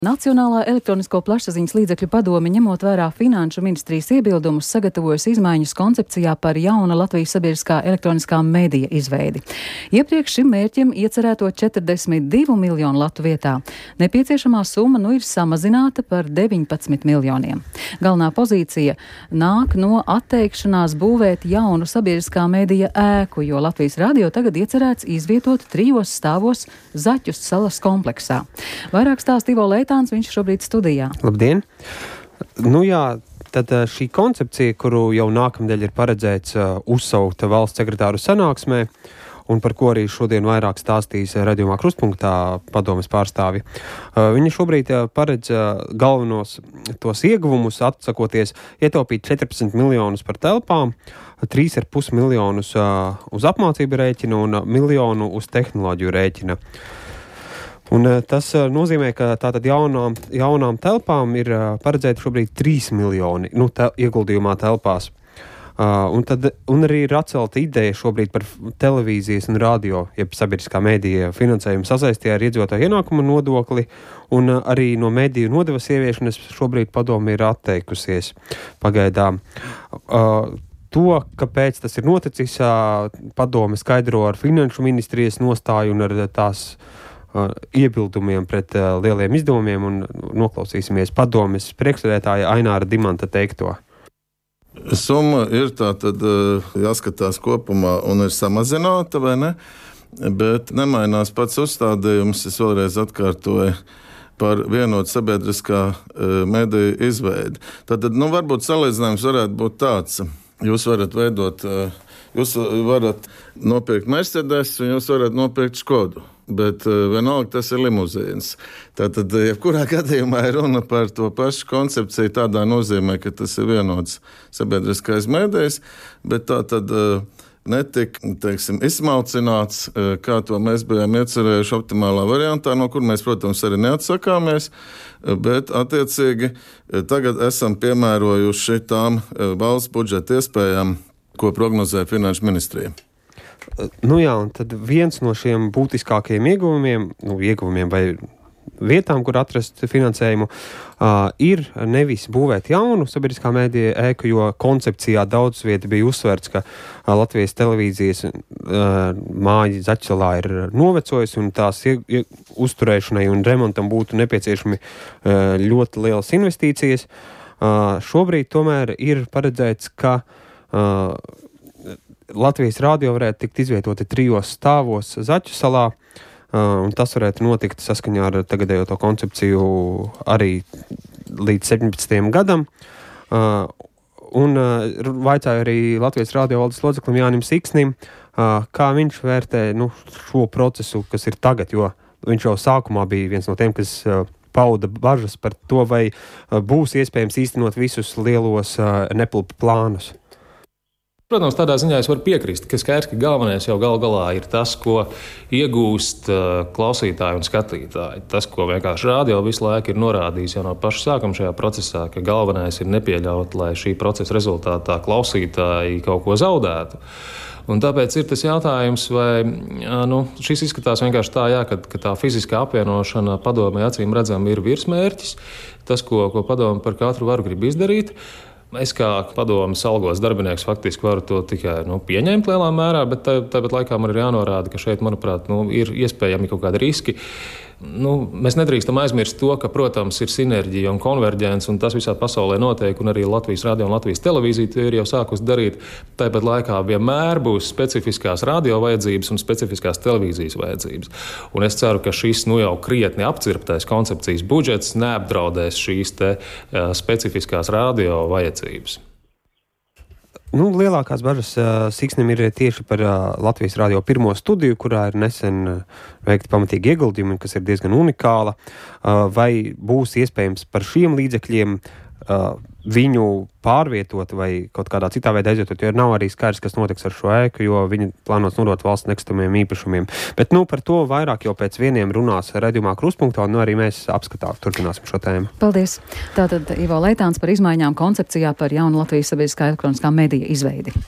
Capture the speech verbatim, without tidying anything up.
Nacionālā elektronisko plašsaziņas līdzekļu padome, ņemot vērā Finanšu ministrijas iebildumus, sagatavojas izmaiņas koncepcijā par jauna Latvijas sabiedriskā elektroniskā medija izveidi. Iepriekš šim mērķim iecerēto četrdesmit divu miljonu latu vietā. Nepieciešamā summa nu ir samazināta par deviņpadsmit miljoniem. Galvenā pozīcija nāk no atteikšanās būvēt jaunu sabiedriskā medija ēku, jo Latvijas radio tagad iecerēts izvietot trijos stāvos Zaķus salas kompleksā. Vairāk stāsta Ivo Leitāns. Viņš šobrīd studijā. Labdien! Nu jā, tad šī koncepcija, kuru jau nākamnedēļ ir paredzēts uh, uzsaukt valsts sekretāru sanāksmē, un par ko arī šodien vairāk stāstīs raidījumā Krustpunktā padomes pārstāvi. Uh, viņi šobrīd uh, paredz uh, galvenos tos ieguvumus, atsakoties ietaupīt četrpadsmit miljonus par telpām, trīs ar pus miljonus uh, uz apmācību rēķina un uh, miljonu uz tehnoloģiju rēķina. Un tas nozīmē, ka tātad jaunām, jaunām telpām ir paredzēti šobrīd trīs miljoni nu, te, ieguldījumā telpās. Uh, un, tad, un arī ir atcelta ideja šobrīd par televīzijas un radio, jeb sabiedriskā medija finansējumu sasaistījā ar iedzīvotāju ienākumu nodokli, un uh, arī no mediju nodevas ieviešanas šobrīd padome ir atteikusies pagaidām. Uh, To, kāpēc tas ir noticis, uh, padome skaidro ar Finanšu ministrijas nostāju un ar tās Uh, iebildumiem pret uh, lieliem izdevumiem, un noklausīsimies padomes priekšsēdētāja Aināra Dimanta teikto. Summa ir tā tad uh, jāskatās kopumā un ir samazināta, vai ne? Bet nemainās pats uzstādījums, es vēlreiz atkārtoju, par vienotu sabiedriskā uh, mediju izveidi. Tātad, nu, varbūt salīdzinājums varētu būt tāds. Jūs varat veidot, uh, jūs varat nopirkt Mercedes, un jūs varat nopirkt Škodu. Bet uh, vienalga tas ir limuzīns. Tātad, jebkurā gadījumā ir runa par to pašu koncepciju tādā nozīmē, ka tas ir vienots sabiedriskais mēdījis, bet tā tad uh, netika, teiksim, izsmalcināts, uh, kā to mēs bijām iecerējuši optimālā variantā, no kur mēs, protams, arī neatsakāmies, uh, bet attiecīgi uh, tagad esam piemērojuši tām uh, valsts budžeta iespējām, ko prognozē Finanšu ministrija. Nu jā, un tad viens no šiem būtiskākajiem ieguvumiem, nu, ieguvumiem vai vietām, kur atrast finansējumu, uh, ir nevis būvēt jaunu sabiedriskā medija ēku, jo koncepcijā daudz vieta bija uzsverts, ka uh, Latvijas televīzijas uh, māja Zaķsalā ir novecojusi, un tās ie, ie, uzturēšanai un remontam būtu nepieciešami uh, ļoti lielas investīcijas. Uh, šobrīd tomēr ir paredzēts, ka uh, Latvijas radio varētu tikt izvietoti trijos stāvos Zaķu salā, uh, un tas varētu notikt saskaņā ar tagadējo to koncepciju arī līdz septiņpadsmitajam gadam. Uh, un uh, vaicāju arī Latvijas radio valdes loceklim Jānim Siksnim, uh, kā viņš vērtē nu, šo procesu, kas ir tagad, jo viņš jau sākumā bija viens no tiem, kas uh, pauda bažas par to, vai uh, būs iespējams īstenot visus lielos uh, nepilpu plānus. Protams, tādā ziņā es varu piekrist, ka skaidrs, ka galvenais jau gal galā ir tas, ko iegūst uh, klausītāji un skatītāji. Tas, ko vienkārši radio visu laiku ir norādījis jau no paša sākuma šajā procesā, ka galvenais ir nepieļaut, lai šī procesa rezultātā klausītāji kaut ko zaudētu. Un tāpēc ir tas jautājums, vai nu, šis izskatās vienkārši tā, jā, ka, ka tā fiziskā apvienošana padomē acīm redzam ir virsmērķis, tas, ko, ko padome par katru varu grib izdarīt. Es kā padomes algos darbinieks faktiski varu to tikai nu, pieņemt lielā mērā, bet tā, tāpat laikā man ir jānorāda, ka šeit, manuprāt, nu, ir iespējami kaut kādi riski. Nu, mēs nedrīkstam aizmirst to, ka, protams, ir sinerģija un konverģence, un tas visā pasaulē notiek, un arī Latvijas radio un Latvijas televīzija to ir jau sākus darīt. Tāpat laikā vienmēr būs specifiskās radio vajadzības un specifiskās televīzijas vajadzības. Un es ceru, ka šis nu jau krietni apcirptais koncepcijas budžets neapdraudēs šīs te uh, specifiskās radio vajadzības. Nu, lielākās bažas uh, Siksnim ir tieši par uh, Latvijas radio pirmo studiju, kurā ir nesen uh, veikti pamatīgi ieguldījumi, kas ir diezgan unikāla. Uh, vai būs iespējams par šiem līdzekļiem uh, viņu pārvietot vai kaut kādā citā veidā aizvietot, jo nav arī skaidrs, kas notiks ar šo ēku, jo viņi plānots nodot valsts nekustamiem īpašumiem. Bet nu, par to vairāk jau pēc vieniem runās raidījumā Krustpunktā, un nu, arī mēs apskatām, turpināsim šo tēmu. Paldies! Tātad Ivo Leitāns par izmaiņām koncepcijā par jaunu Latvijas sabiedriskā elektroniskā medija izveidi.